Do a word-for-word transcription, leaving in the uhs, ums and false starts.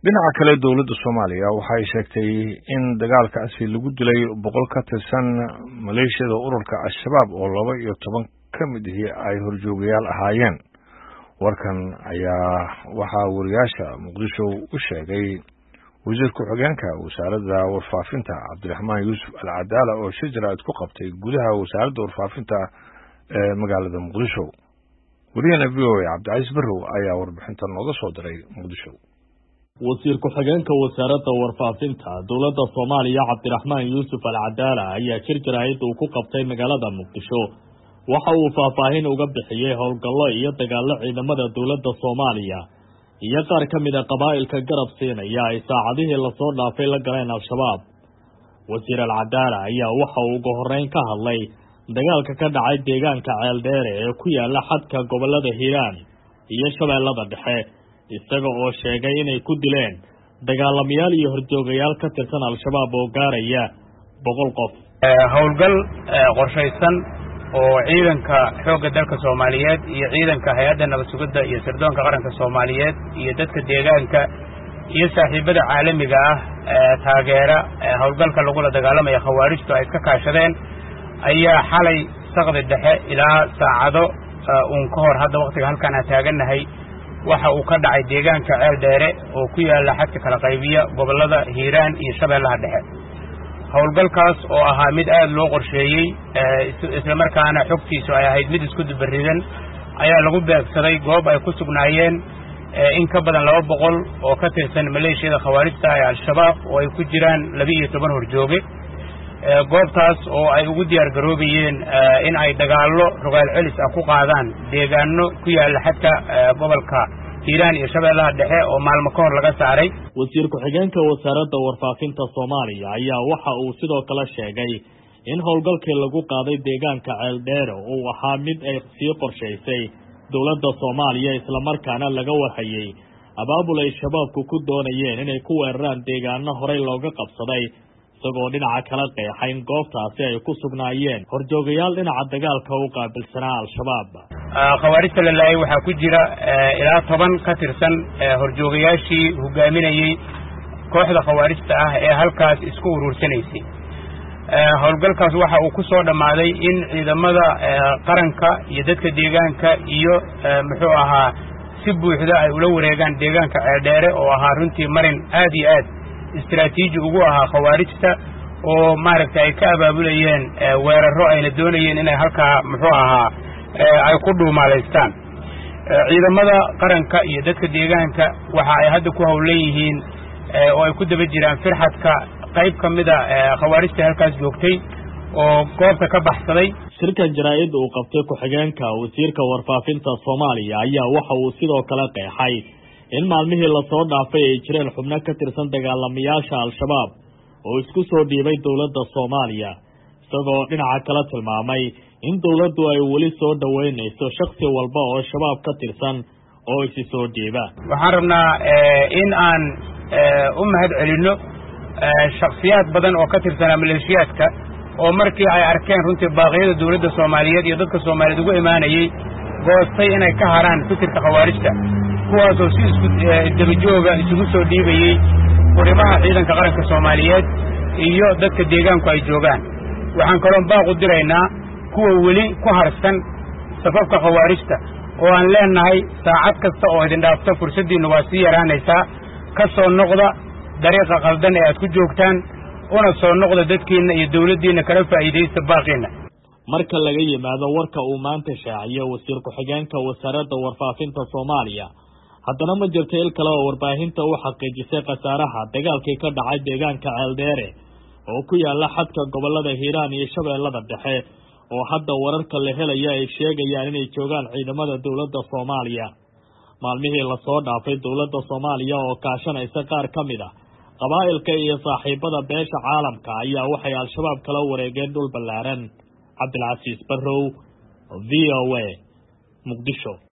dhinaca kale dawladda Soomaaliya waxay sheegtay in dagaalkaasi lagu dilay boqol ka tirsan maleeshiyada ururka Al-Shabaab oo laba iyo toban ka mid ah ay horjoogayaal ahaayeen. warkan ayaa waxa wariyaasha Muqdisho u sheegay wasiir ku-xigeenka wasaaradda warfaafinta Cabdiraxmaan Yuusuf Al-Cadaala oo shijraad ku qabtay gudaha wasaaradda warfaafinta ee magaalada Muqdisho. wariyana V O A Cabdicasiis Barrow ayaa warbixintan nooga soo diray Muqdisho. wasiir ku-xigeenka wasaaradda warfaafinta dawladda Soomaaliya Cabdiraxmaan Yuusuf Al-Cadaala ayaa shijraad uu ku qabtay magaalada Muqdisho waxa uu faahfaahin uga bixiyay howlgallo iyo dagaallo ciidamada dawladda Soomaaliya iyo qaar ka mid ah qabaa'ilka garab siinaya ay saacadihii la soo dhaafay la galeen Al-Shabaab. wasiir Al-Cadaala ayaa waxa uu ugu horeyn ka hadlay dagaalka ka dhacay deegaanka Ceeldheere ee ku yaala xadka gobolada Hiiraan iyo Shabeellada Dhexe isaga oo sheegay inay ku dileen dagaalamayaal iyo horjoogayaal ka tirsan Al-Shabaab oo gaaraya boqol qof. howlgal qorshaysan oo ciidanka xoogga dalka Soomaaliyeed iyo ciidanka hay'adda nabad sugidda iyo sirdoonka qaranka Soomaaliyeed iyo dadka deegaanka iyo saaxiibada caalamiga ah ee taageera howlgalka lagu la dagaalamaya khawaarijtu ay iska kaashadeen ayaa xalay saqdi dhexe ilaa saacado uun ka hor hadda waqtiga halkan aan taaganahay waxa uu ka dhacay deegaanka Ceeldheere oo ku yaala xadka kala qaybiya gobolada Hiiraan iyo Shabeellaha Dhexe. howlgalkaas oo ahaa mid aad loo qorsheeyey isla markaana xogtiisu ay ahayd mid isku dubaridan ayaa lagu beegsaday goob ay ku sugnaayeen in ka badan laba boqol oo ka tirsan maleeshiyada khawaarijta ee Al-Shabaab oo ay ku jiraan laba iyo toban horjooge. goobtaas oo ay ugu diyaar garoobayeen in ay dagaallo rogaal celis ah ku qaadaan deegaano ku yaala xadka gobolka Hiiraan iyo Shabeellaha Dhexe oo maalmo ka hor laga saaray. wasiir ku-xigeenka wasaaradda warfaafinta Soomaaliya ayaa waxa uu sidoo kale sheegay in howlgalkii lagu qaaday deegaanka Ceeldheere uu ahaa mid ay sii qorshaysay dawladda Soomaaliya isla markaana laga warhayay abaabul ay shabaabku ku doonayeen inay ku weeraraan deegaano horey looga qabsaday isagoo dhinaca kala qeexay in goobtaasi ay ku sugnaayeen horjoogayaal dhinaca dagaalka u qaabilsanaa Al-Shabaab. khawaarijta la laayay waxaa ku jira ilaa toban ka tirsan horjoogayaashii hogaaminayay kooxda khawaarijta ah ee halkaas isku uruursanaysay. howlgalkaas waxa uu ku soo dhammaaday in ciidamada qaranka iyo dadka deegaanka iyo muxuu ahaa si buuxda ay ula wareegaan deegaanka Ceeldheere oo ahaa runtii marin aad iyo aad istiraatiiji ugu ahaa khawaarijta oo maaragtay ay ka abaabulayeen weerarro ayna doonayeen inay halkaa muxuu ahaa ay ku dhuumaalaystaan. ciidamada qaranka iyo dadka deegaanka waxa ay hadda ku howlan yihiin oo ay ku daba jiraan firxadka qayb ka mid ah khawaarijta halkaas joogtay oo goobta ka baxsaday. shirkan jaraa'id uu qabtay ku-xigeenka wasiirka warfaafinta Soomaaliya ayaa waxa uu sidoo kale qeexay in maalmihii la soo dhaafay ay jireen xubno ka tirsan dagaalamayaasha Al-Shabaab oo isku soo dhiibay dawladda Soomaaliya isagoo dhinaca kale tilmaamay in dawladdu ay weli soo dhaweynayso shakhsi walba oo shabaab ka tirsan oo isi soo dhiiba. waxaan rabnaa in aan u mahad celinno shakhsiyaad badan oo ka tirsanaa maleeshiyaadka oo markii ay arkeen runtii baaqyada dawladda Soomaaliyeed iyo dadka Soomaaliyeed ugu imaanayay goostay inay ka haraan fikirka khawaarijta kuwaasoo si isku dabajooga isugu soo dhiibayay qorimaha ciidanka qaranka Soomaaliyeed iyo dadka deegaanku ay joogaan. waxaan kaloo baaqu diraynaa kuwa weli ku harsan safafka khawaarijta oo aan leenahay saacad kasta oo idin dhaafto fursaddiinna waa sii yaraanaysaa ka soo noqda dariiqa qaldan ee aad ku joogtaan una soo noqda dadkiinna iyo dawladdiinna kala faa'iidaysta baaqiinna. marka laga yimaado warka uu maanta shaaciyay wasiir ku-xigeenka wasaaradda warfaafinta Soomaaliya haddana ma jirto il kale oo warbaahinta u xaqiijisay khasaaraha dagaalkii ka dhacay deegaanka Ceeldheere oo ku yaala xadka gobolada Hiiraan iyo Shabeellada Dhexe oo hadda wararka la helaya ay sheegayaan inay joogaan ciidamada dawladda Soomaaliya. maalmihii la soo dhaafay dawladda Soomaaliya oo kaashanaysa qaar ka mid ah qabaa'ilka iyo saaxiibada beesha caalamka ayaa waxay Al-Shabaab kala wareegeen dhul ballaaran. Cabdicasiis Barrow, V O A, Muqdisho.